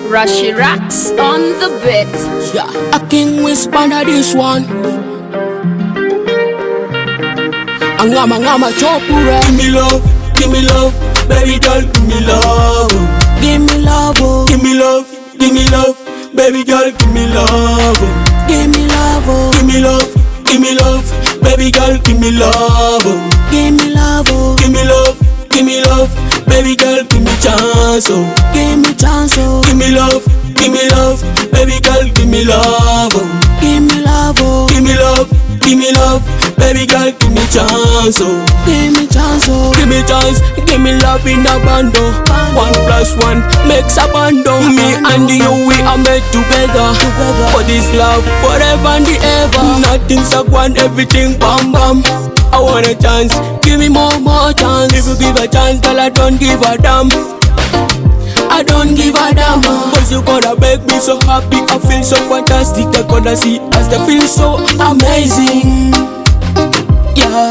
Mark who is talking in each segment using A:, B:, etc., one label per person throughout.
A: Rashi Racks on the beat.
B: Yeah, a king whisper on this one. Angama chopura.
C: Give me love, baby girl, give me love.
B: Give me love, oh.
C: Give me love, baby girl, give me love.
B: Give me love, oh.
C: Give me love, baby girl, give me love.
B: Give me love, oh.
C: Give me love, baby girl, give me chance, oh.
B: Give me chance, oh.
C: Give me love, baby girl, give me love.
B: Give me love, oh.
C: Give me love, baby girl, give me chance, oh.
B: Give me chance, oh.
C: Give me chance, give me love in a bando. 1+1 makes a bando. Me and you, we are made together. For this love, forever and ever. Nothing's a one, everything bam bam. I want a chance, give me more chance. If you give a chance, girl, I don't give a damn. I don't give a damn. Cause you gonna make me so happy, I feel so fantastic. I gonna see us, they feel so amazing. Yeah.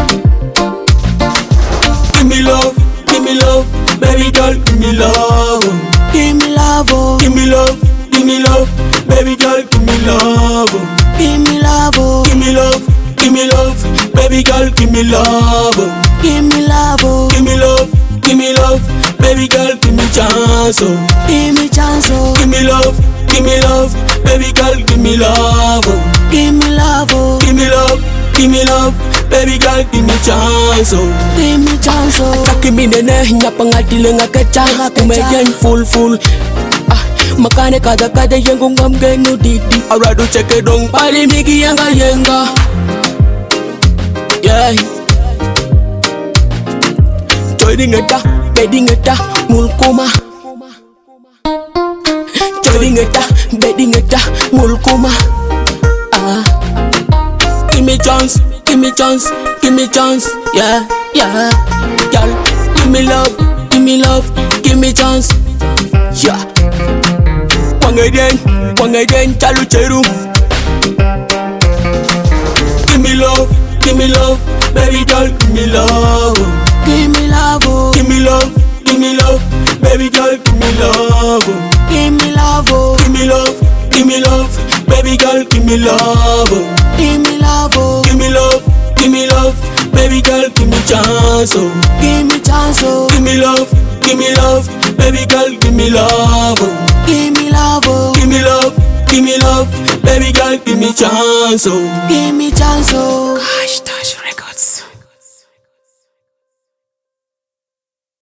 C: Give me love, baby girl, give me love.
B: Give me love, oh.
C: Give me love, baby girl, give me love.
B: Give me love, oh.
C: Give me love, baby girl, give me love.
B: Give me love, oh.
C: Give me love, baby girl, give me chance, oh.
B: Give me chance, oh.
C: Give me love, baby girl, give me love.
B: Give me love, oh.
C: Give me love, baby girl, give me chance, oh.
B: Give me chance, oh.
C: Takimi nene nya pangatile ngakacha kumegen full. Makane kada yengu ngamgenu didi. Aradu cheke dong pali migi yenga. Yeah. Joining eta, bedding eta, mulkuma. Joining eta, bedding eta, mulkuma. Give me chance, yeah. Girl, give me love, give me chance, yeah. Wangaden, chalu cheru. Give me love, baby girl, give me love.
B: Give me love, oh.
C: Give me love, baby girl, give me love.
B: Give me love, oh.
C: Give me love, baby girl, give me love.
B: Give me love, oh.
C: Give me love, baby girl, give me chance, oh.
B: Give me chance, oh.
C: Give me love, baby girl, give me love.
B: Give me love, oh.
C: Give me love, baby girl, give me chance, oh.
B: Give me chance, oh.